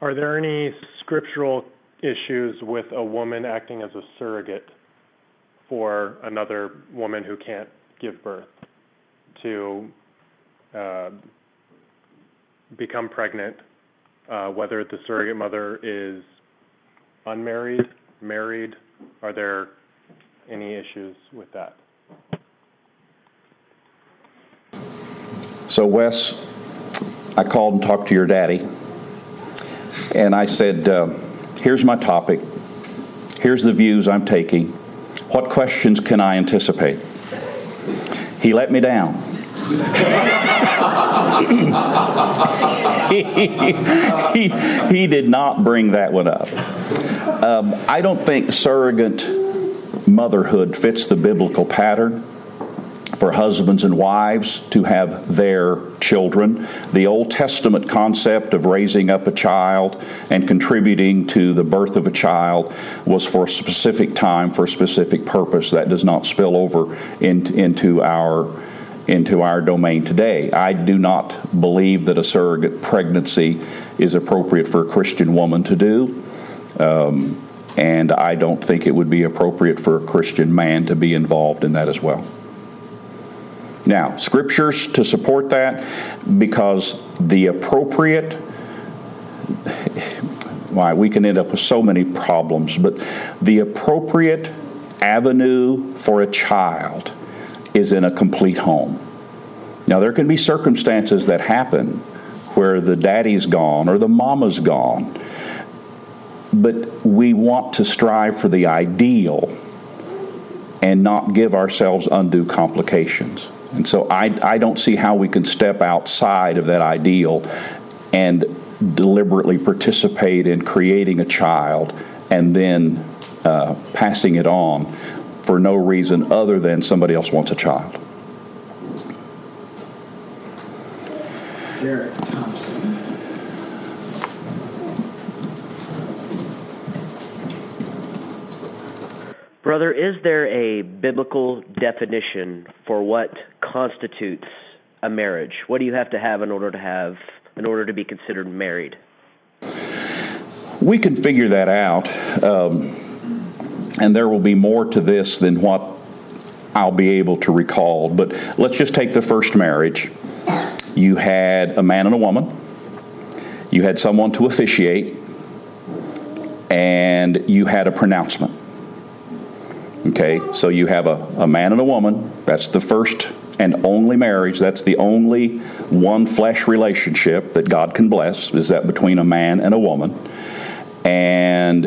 Are there any scriptural issues with a woman acting as a surrogate for another woman who can't give birth to become pregnant, whether the surrogate mother is unmarried, married? Are there any issues with that? So, Wes, I called and talked to your daddy, and I said, here's my topic. Here's the views I'm taking. What questions can I anticipate? He let me down. he did not bring that one up. I don't think surrogate motherhood fits the biblical pattern for husbands and wives to have their children. The Old Testament concept of raising up a child and contributing to the birth of a child was for a specific time, for a specific purpose. That does not spill over into our domain today. I do not believe that a surrogate pregnancy is appropriate for a Christian woman to do. And I don't think it would be appropriate for a Christian man to be involved in that as well. Now, scriptures to support that, because the appropriate, we can end up with so many problems, but the appropriate avenue for a child is in a complete home. Now, there can be circumstances that happen where the daddy's gone or the mama's gone, but we want to strive for the ideal and not give ourselves undue complications. And so I don't see how we can step outside of that ideal and deliberately participate in creating a child and then passing it on for no reason other than somebody else wants a child. Garrett Thompson. Brother, is there a biblical definition for what constitutes a marriage? What do you have to have in order to be considered married? We can figure that out, and there will be more to this than what I'll be able to recall. But let's just take the first marriage. You had a man and a woman. You had someone to officiate, and you had a pronouncement. Okay, so you have a man and a woman. That's the first and only marriage. That's the only one flesh relationship that God can bless, is that between a man and a woman. And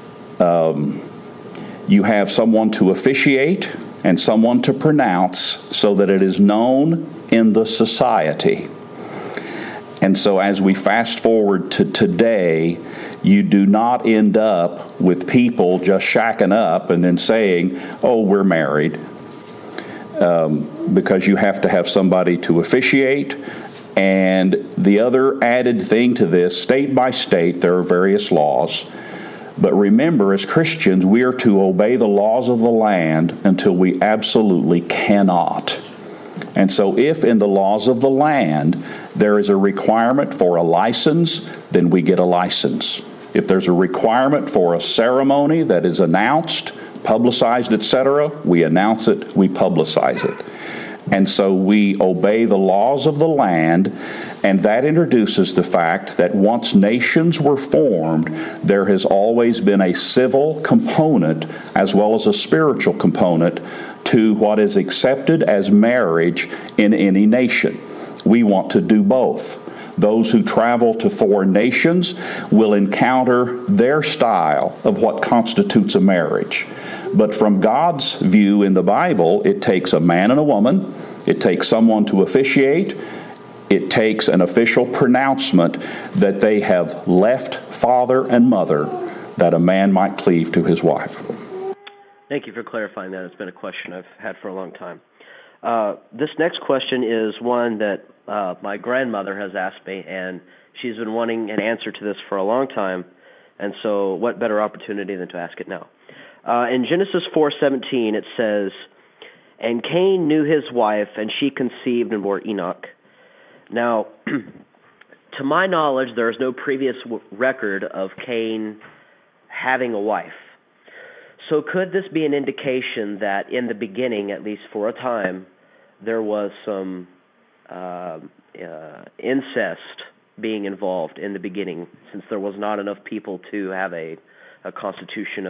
you have someone to officiate and someone to pronounce so that it is known in the society. And so as we fast forward to today, you do not end up with people just shacking up and then saying, oh, we're married, because you have to have somebody to officiate. And the other added thing to this, state by state, there are various laws. But remember, as Christians, we are to obey the laws of the land until we absolutely cannot. And so if in the laws of the land there is a requirement for a license, then we get a license. If there's a requirement for a ceremony that is announced, publicized, etc., we announce it, we publicize it. And so we obey the laws of the land, and that introduces the fact that once nations were formed, there has always been a civil component as well as a spiritual component to what is accepted as marriage in any nation. We want to do both. Those who travel to foreign nations will encounter their style of what constitutes a marriage. But from God's view in the Bible, it takes a man and a woman, it takes someone to officiate, it takes an official pronouncement that they have left father and mother, that a man might cleave to his wife. Thank you for clarifying that. It's been a question I've had for a long time. This next question is one that my grandmother has asked me, and she's been wanting an answer to this for a long time, and so what better opportunity than to ask it now. In Genesis 4:17, it says, "And Cain knew his wife, and she conceived and bore Enoch." Now, to my knowledge, there is no previous record of Cain having a wife. So could this be an indication that in the beginning, at least for a time, there was some incest being involved in the beginning, since there was not enough people to have a constitution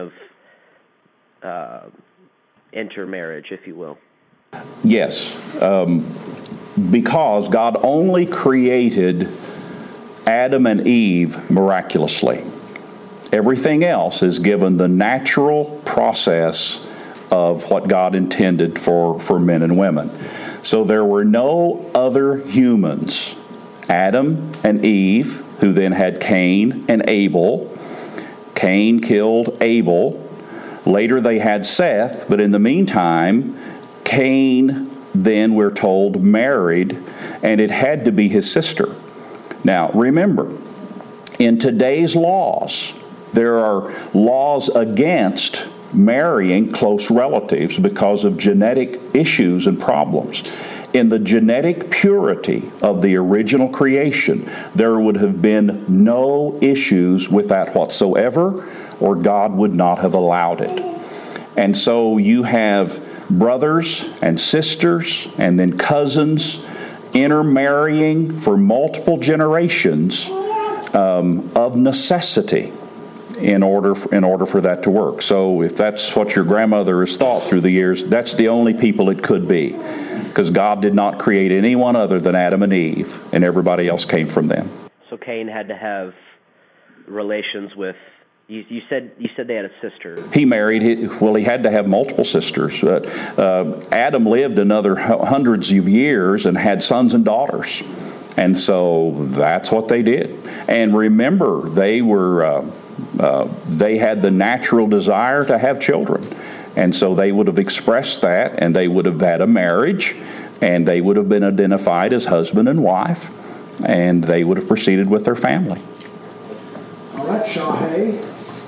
of intermarriage, if you will? Yes, because God only created Adam and Eve miraculously. Everything else is given the natural process of what God intended for men and women. So there were no other humans. Adam and Eve, who then had Cain and Abel. Cain killed Abel. Later they had Seth, but in the meantime, Cain then, we're told, married, and it had to be his sister. Now, remember, in today's laws, there are laws against marrying close relatives because of genetic issues and problems. In the genetic purity of the original creation, there would have been no issues with that whatsoever, or God would not have allowed it. And so you have brothers and sisters and then cousins intermarrying for multiple generations of necessity in order for that to work. So if that's what your grandmother has thought through the years, that's the only people it could be, because God did not create anyone other than Adam and Eve, and everybody else came from them. So Cain had to have relations with, you said they had a sister. He married, he had to have multiple sisters. Adam lived another hundreds of years and had sons and daughters. And so that's what they did. And remember, they had the natural desire to have children. And so they would have expressed that, and they would have had a marriage, and they would have been identified as husband and wife, and they would have proceeded with their family. All right, Shahay.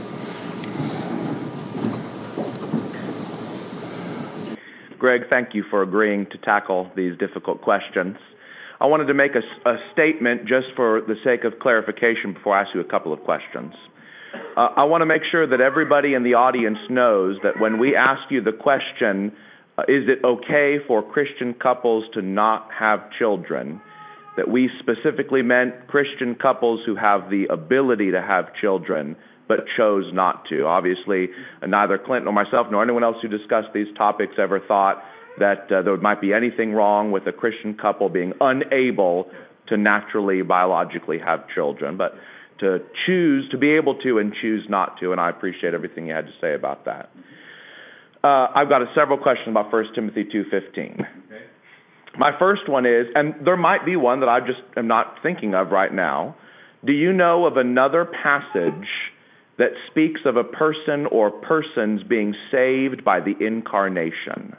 Greg, thank you for agreeing to tackle these difficult questions. I wanted to make a statement just for the sake of clarification before I ask you a couple of questions. I want to make sure that everybody in the audience knows that when we ask you the question, is it okay for Christian couples to not have children, that we specifically meant Christian couples who have the ability to have children but chose not to. Obviously, neither Clint nor myself nor anyone else who discussed these topics ever thought that there might be anything wrong with a Christian couple being unable to naturally, biologically have children, but to choose, to be able to and choose not to, and I appreciate everything you had to say about that. I've got several questions about 1 Timothy 2:15. Okay. My first one is, and there might be one that I just am not thinking of right now, do you know of another passage that speaks of a person or persons being saved by the incarnation?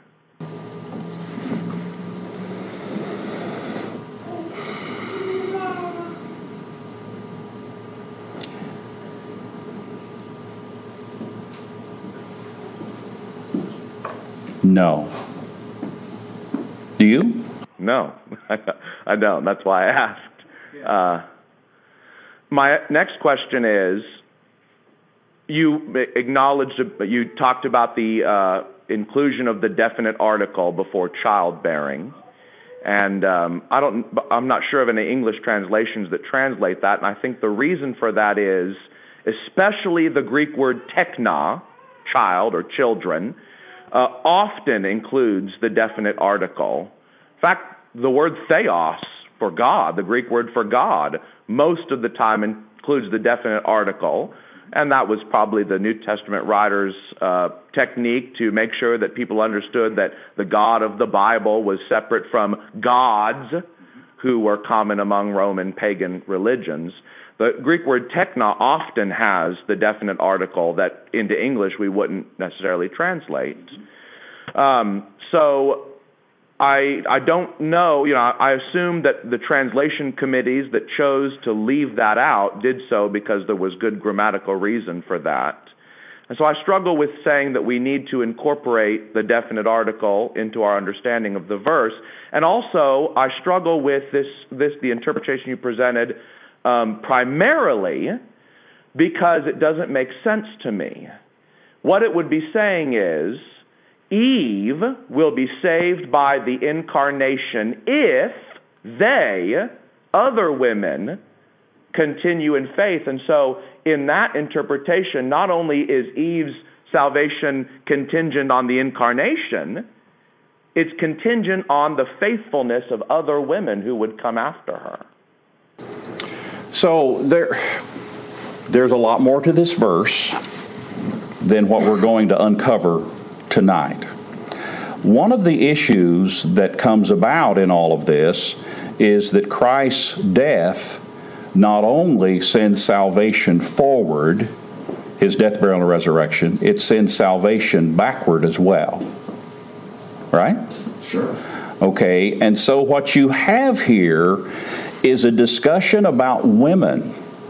No. Do you? No, I don't. That's why I asked. My next question is, you acknowledged, you talked about the inclusion of the definite article before childbearing, and I'm not sure of any English translations that translate that, and I think the reason for that is, especially the Greek word tekna, child or children, often includes the definite article. In fact, the word theos for God, the Greek word for God, most of the time includes the definite article, and that was probably the New Testament writers' technique to make sure that people understood that the God of the Bible was separate from gods who were common among Roman pagan religions. The Greek word tekna often has the definite article that into English we wouldn't necessarily translate. So I don't know, I assume that the translation committees that chose to leave that out did so because there was good grammatical reason for that. And so I struggle with saying that we need to incorporate the definite article into our understanding of the verse. And also, I struggle with the interpretation you presented primarily because it doesn't make sense to me. What it would be saying is, Eve will be saved by the incarnation if they, other women, continue in faith. And so in that interpretation, not only is Eve's salvation contingent on the incarnation, it's contingent on the faithfulness of other women who would come after her. So there's a lot more to this verse than what we're going to uncover tonight. One of the issues that comes about in all of this is that Christ's death not only sends salvation forward, his death, burial, and resurrection, it sends salvation backward as well. Right? Sure. Okay, and so what you have here is a discussion about women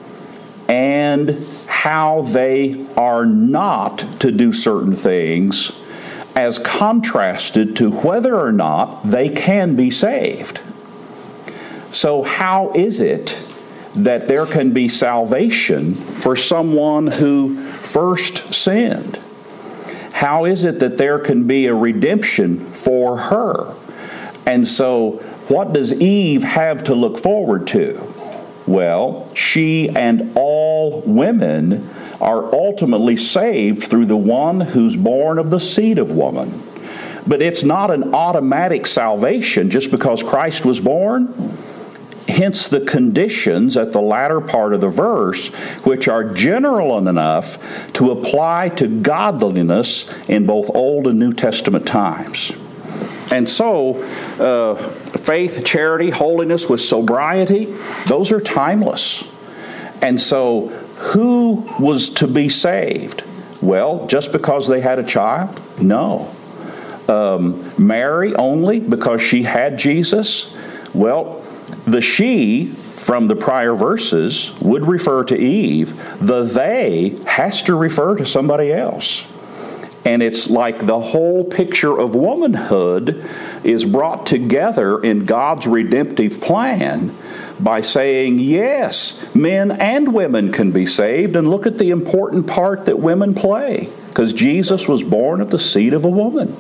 and how they are not to do certain things as contrasted to whether or not they can be saved. So how is it that there can be salvation for someone who first sinned? How is it that there can be a redemption for her? And so what does Eve have to look forward to? Well, she and all women are ultimately saved through the one who's born of the seed of woman. But it's not an automatic salvation just because Christ was born. Hence the conditions at the latter part of the verse, which are general enough to apply to godliness in both Old and New Testament times. And so, faith, charity, holiness with sobriety, those are timeless. And so, who was to be saved? Well, just because they had a child? No. Mary only because she had Jesus? Well, the she from the prior verses would refer to Eve. The they has to refer to somebody else. And it's like the whole picture of womanhood is brought together in God's redemptive plan by saying, yes, men and women can be saved. And look at the important part that women play, because Jesus was born of the seed of a woman.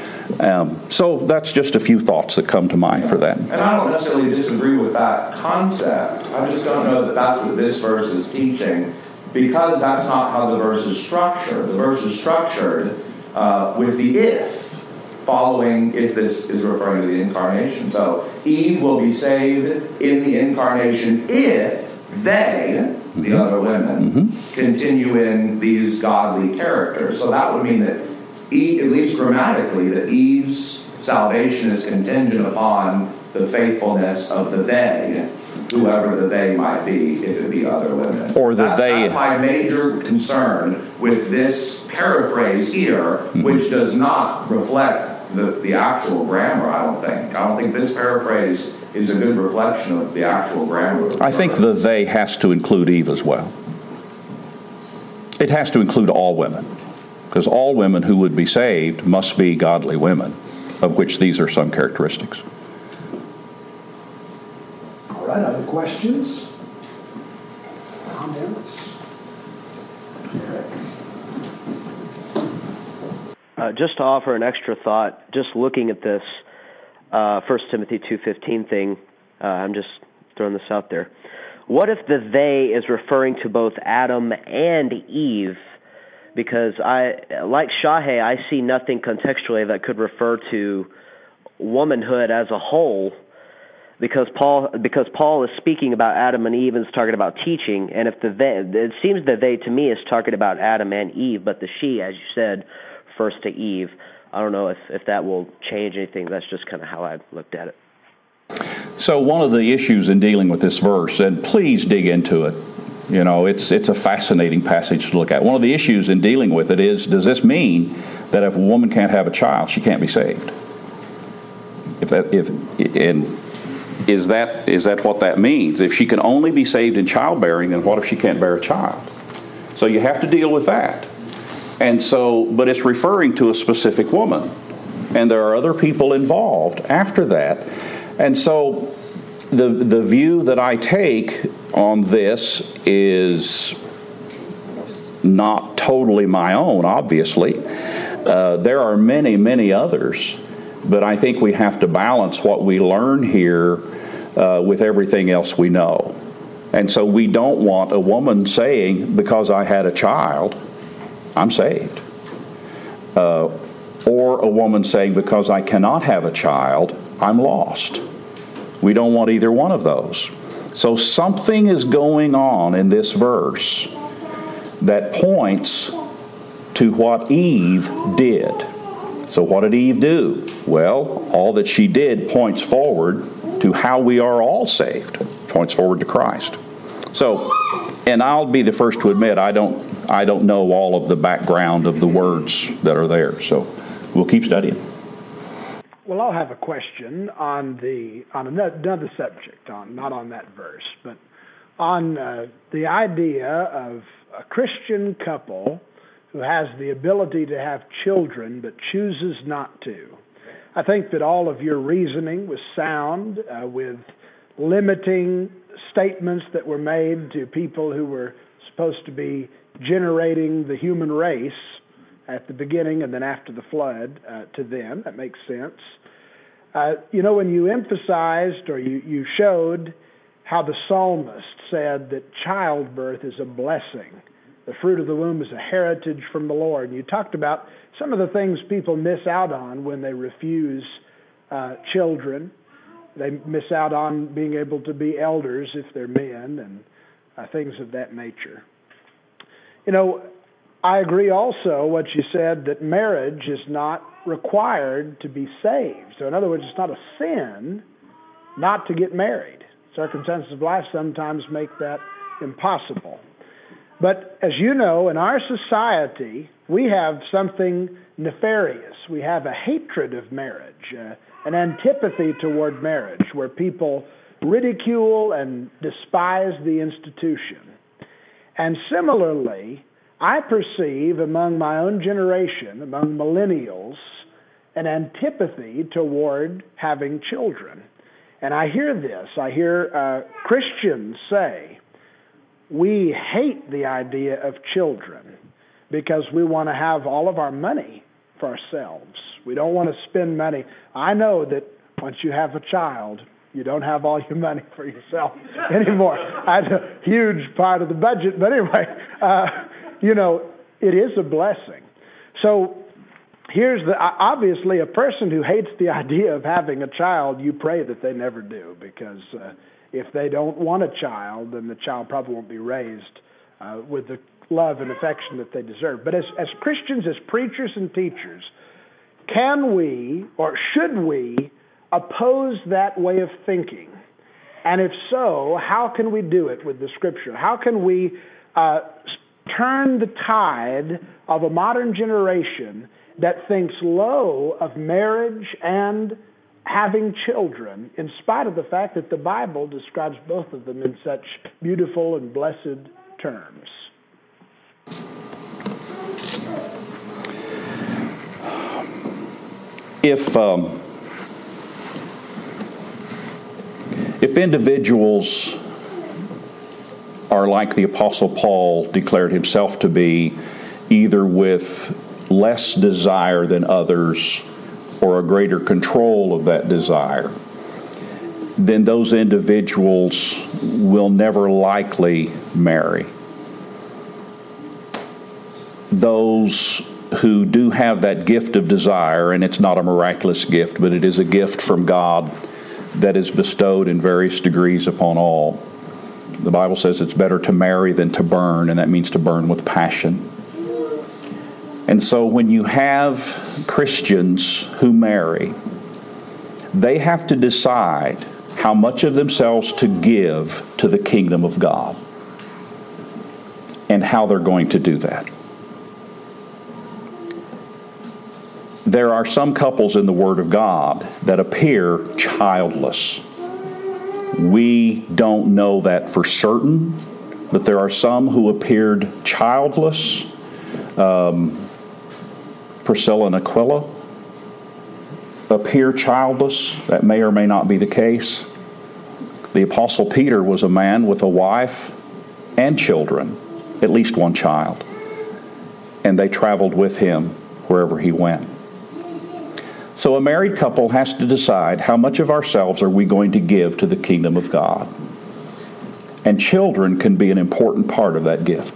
So that's just a few thoughts that come to mind for that. And I don't necessarily disagree with that concept. I just don't know that that's what this verse is teaching, because that's not how the verse is structured. The verse is structured with the if, following if this is referring to the incarnation. So Eve will be saved in the incarnation if they, the other women, continue in these godly characters. So that would mean that at least grammatically, that Eve's salvation is contingent upon the faithfulness of the they, whoever the they might be, if it be other women. Or the That's my major concern with this paraphrase here, which does not reflect the actual grammar, I don't think. I don't think this paraphrase is a good reflection of the actual grammar. I think the they has to include Eve as well. It has to include all women, because all women who would be saved must be godly women, of which these are some characteristics. All right, other questions? Comments? Just to offer an extra thought, just looking at this 1 Timothy 2:15 thing, I'm just throwing this out there. What if the they is referring to both Adam and Eve? Because like Shahe, I see nothing contextually that could refer to womanhood as a whole, because Paul is speaking about Adam and Eve and is talking about teaching, and if the they, it seems the they to me is talking about Adam and Eve, but the she, as you said, refers to Eve. I don't know if that will change anything. That's just kind of how I looked at it. So one of the issues in dealing with this verse, and please dig into it, you know, it's a fascinating passage to look at. One of the issues in dealing with it is, does this mean that if a woman can't have a child, she can't be saved? Is that what that means? If she can only be saved in childbearing, then what if she can't bear a child? So you have to deal with that. And so, but it's referring to a specific woman. And there are other people involved after that. And so the view that I take on this is not totally my own, obviously. There are many, many others, but I think we have to balance what we learn here with everything else we know. And so we don't want a woman saying, because I had a child, I'm saved. Or a woman saying, because I cannot have a child, I'm lost. We don't want either one of those. So something is going on in this verse that points to what Eve did. So what did Eve do? Well, all that she did points forward to how we are all saved. Points forward to Christ. So, and I'll be the first to admit I don't know all of the background of the words that are there. So we'll keep studying. Well, I'll have a question on another subject, not on that verse, but on the idea of a Christian couple who has the ability to have children but chooses not to. I think that all of your reasoning was sound with limiting statements that were made to people who were supposed to be generating the human race at the beginning and then after the flood to them. That makes sense. When you emphasized or you showed how the psalmist said that childbirth is a blessing, the fruit of the womb is a heritage from the Lord. And you talked about some of the things people miss out on when they refuse children. They miss out on being able to be elders if they're men and things of that nature. I agree also what you said, that marriage is not required to be saved. So in other words, it's not a sin not to get married. Circumstances of life sometimes make that impossible. But as you know, in our society, we have something nefarious. We have a hatred of marriage, an antipathy toward marriage, where people ridicule and despise the institution. And similarly, I perceive among my own generation, among millennials, an antipathy toward having children. And I hear this. I hear Christians say, we hate the idea of children because we want to have all of our money for ourselves. We don't want to spend money. I know that once you have a child, you don't have all your money for yourself anymore. That's a huge part of the budget. But anyway, it is a blessing. So here's obviously a person who hates the idea of having a child, you pray that they never do, because if they don't want a child, then the child probably won't be raised with the love and affection that they deserve. But as Christians, as preachers and teachers, can we or should we oppose that way of thinking? And if so, how can we do it with the Scripture? How can we turn the tide of a modern generation that thinks low of marriage and having children, in spite of the fact that the Bible describes both of them in such beautiful and blessed terms? If individuals are like the Apostle Paul declared himself to be, either with less desire than others or a greater control of that desire, then those individuals will never likely marry. Those who do have that gift of desire, and it's not a miraculous gift, but it is a gift from God that is bestowed in various degrees upon all. The Bible says it's better to marry than to burn, and that means to burn with passion. And so when you have Christians who marry, they have to decide how much of themselves to give to the kingdom of God and how they're going to do that. There are some couples in the Word of God that appear childless. We don't know that for certain, but there are some who appeared childless. Priscilla and Aquila appear childless. That may or may not be the case. The Apostle Peter was a man with a wife and children, at least one child, and they traveled with him wherever he went. So a married couple has to decide how much of ourselves are we going to give to the kingdom of God. And children can be an important part of that gift.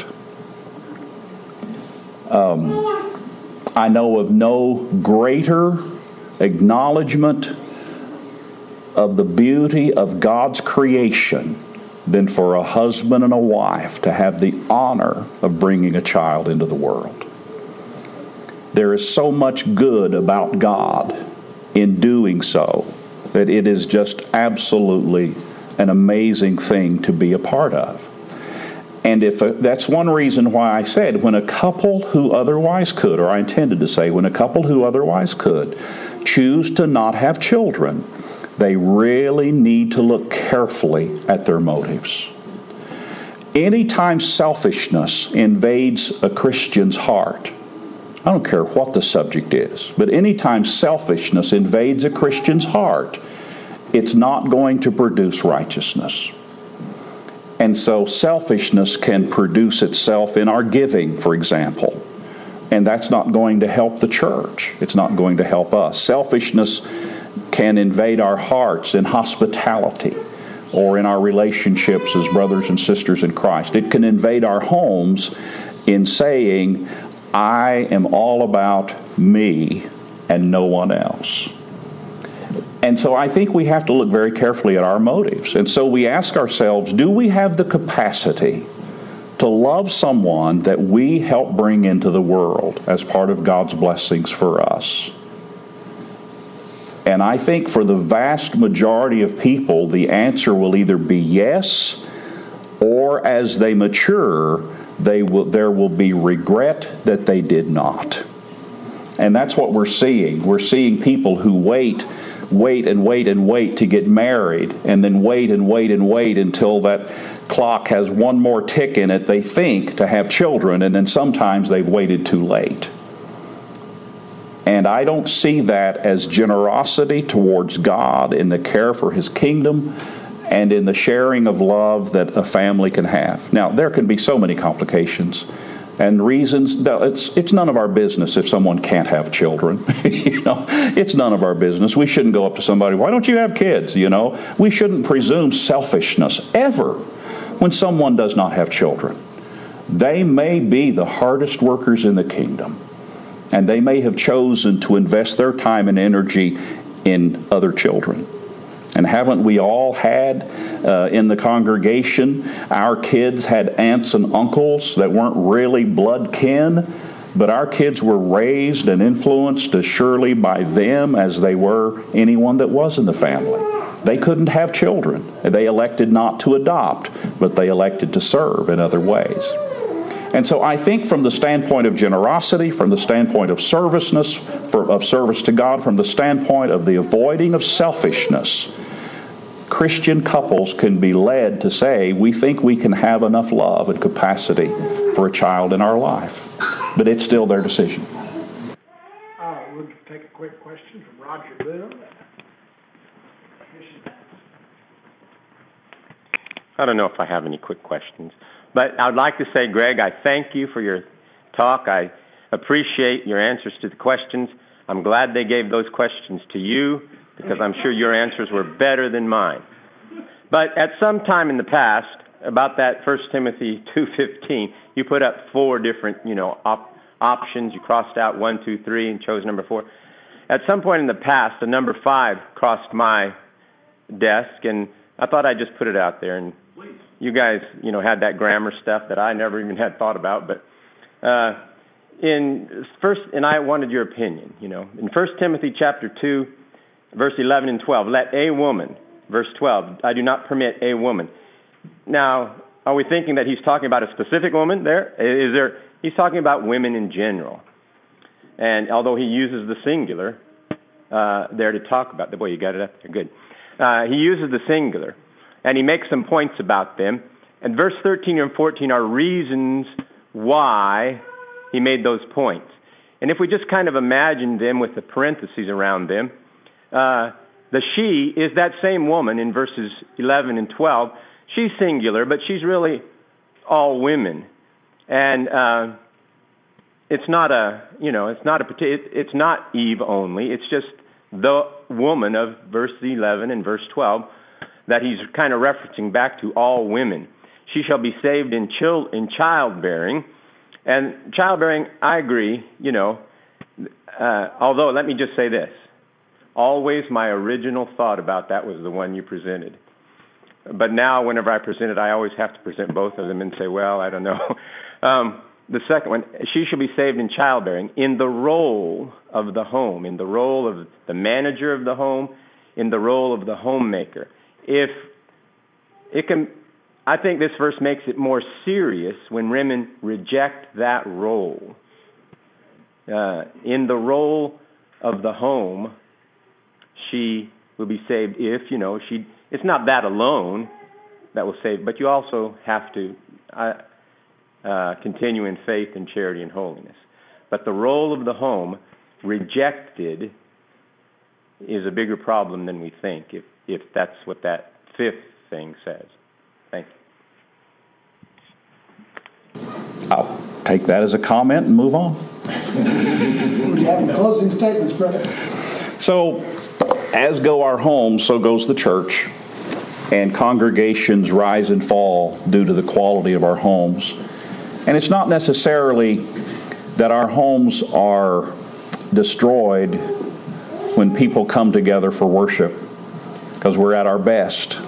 I know of no greater acknowledgement of the beauty of God's creation than for a husband and a wife to have the honor of bringing a child into the world. There is so much good about God in doing so that it is just absolutely an amazing thing to be a part of. And that's one reason why I said when a couple who otherwise could, or I intended to say when a couple who otherwise could, choose to not have children, they really need to look carefully at their motives. Anytime selfishness invades a Christian's heart, I don't care what the subject is, but anytime selfishness invades a Christian's heart, it's not going to produce righteousness. And so selfishness can produce itself in our giving, for example. And that's not going to help the church. It's not going to help us. Selfishness can invade our hearts in hospitality or in our relationships as brothers and sisters in Christ. It can invade our homes in saying, I am all about me and no one else. And so I think we have to look very carefully at our motives. And so we ask ourselves, do we have the capacity to love someone that we help bring into the world as part of God's blessings for us? And I think for the vast majority of people, the answer will either be yes, or as they mature, there will be regret that they did not. And that's what we're seeing. We're seeing people who wait to get married, and then wait until that clock has one more tick in it, they think, to have children, and then sometimes they've waited too late. And I don't see that as generosity towards God in the care for His kingdom and in the sharing of love that a family can have. Now, there can be so many complications and reasons. It's none of our business if someone can't have children. It's none of our business. We shouldn't go up to somebody, why don't you have kids? We shouldn't presume selfishness ever when someone does not have children. They may be the hardest workers in the kingdom, and they may have chosen to invest their time and energy in other children. And haven't we all had in the congregation, our kids had aunts and uncles that weren't really blood kin, but our kids were raised and influenced as surely by them as they were anyone that was in the family. They couldn't have children. They elected not to adopt, but they elected to serve in other ways. And so I think from the standpoint of generosity, from the standpoint of service to God, from the standpoint of the avoiding of selfishness, Christian couples can be led to say, we think we can have enough love and capacity for a child in our life. But it's still their decision. We'll take a quick question from Roger Boone. I don't know if I have any quick questions. But I'd like to say, Greg, I thank you for your talk. I appreciate your answers to the questions. I'm glad they gave those questions to you, because I'm sure your answers were better than mine. But at some time in the past, about that 1 Timothy 2:15, you put up 4 different, options. You crossed out 1, 2, 3, and chose number 4. At some point in the past, the number 5 crossed my desk, and I thought I'd just put it out there. And you guys, had that grammar stuff that I never even had thought about. But and I wanted your opinion. In 1 Timothy chapter 2, verse 11 and 12, let a woman, verse 12, I do not permit a woman. Now, are we thinking that he's talking about a specific woman there? He's talking about women in general. And although he uses the singular there to talk about the boy, you got it up there, good. He uses the singular, and he makes some points about them. And verse 13 and 14 are reasons why he made those points. And if we just kind of imagine them with the parentheses around them, the she is that same woman in verses 11 and 12. She's singular, but she's really all women. And it's not it's not Eve only. It's just the woman of verse 11 and verse 12 that he's kind of referencing back to all women. She shall be saved in childbearing. And childbearing, I agree, although let me just say this. Always my original thought about that was the one you presented. But now whenever I present it, I always have to present both of them and say, well, I don't know. The second one, she shall be saved in childbearing in the role of the home, in the role of the manager of the home, in the role of the homemaker. If it can, I think this verse makes it more serious when women reject that role. In the role of the home, she will be saved if, it's not that alone that will save, but you also have to continue in faith and charity and holiness. But the role of the home rejected is a bigger problem than we think, if that's what that fifth thing says. Thank you. I'll take that as a comment and move on. We have closing statements, brother. So, as go our homes, so goes the church. And congregations rise and fall due to the quality of our homes. And it's not necessarily that our homes are destroyed when people come together for worship, because we're at our best.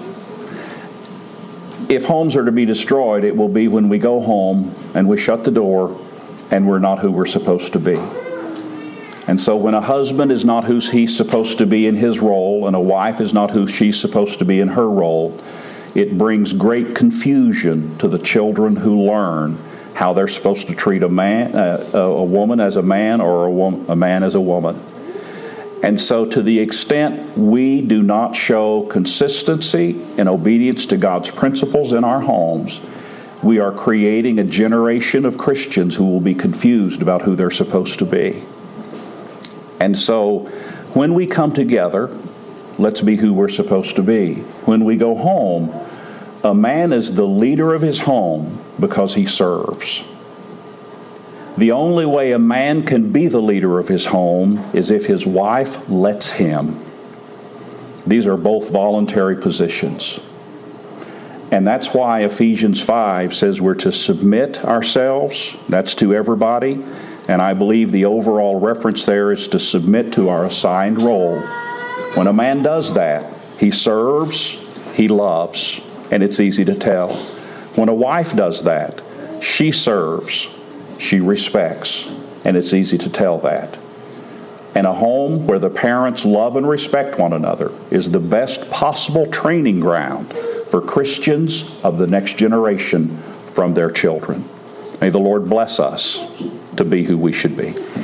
If homes are to be destroyed, it will be when we go home and we shut the door and we're not who we're supposed to be. And so when a husband is not who he's supposed to be in his role, and a wife is not who she's supposed to be in her role, it brings great confusion to the children who learn how they're supposed to treat a woman as a man, or a man as a woman. And so to the extent we do not show consistency and obedience to God's principles in our homes, we are creating a generation of Christians who will be confused about who they're supposed to be. And so when we come together, let's be who we're supposed to be. When we go home, a man is the leader of his home because he serves. The only way a man can be the leader of his home is if his wife lets him. These are both voluntary positions. And that's why Ephesians 5 says we're to submit ourselves. That's to everybody. And I believe the overall reference there is to submit to our assigned role. When a man does that, he serves, he loves, and it's easy to tell. When a wife does that, she serves, she respects, and it's easy to tell that. And a home where the parents love and respect one another is the best possible training ground for Christians of the next generation from their children. May the Lord bless us to be who we should be.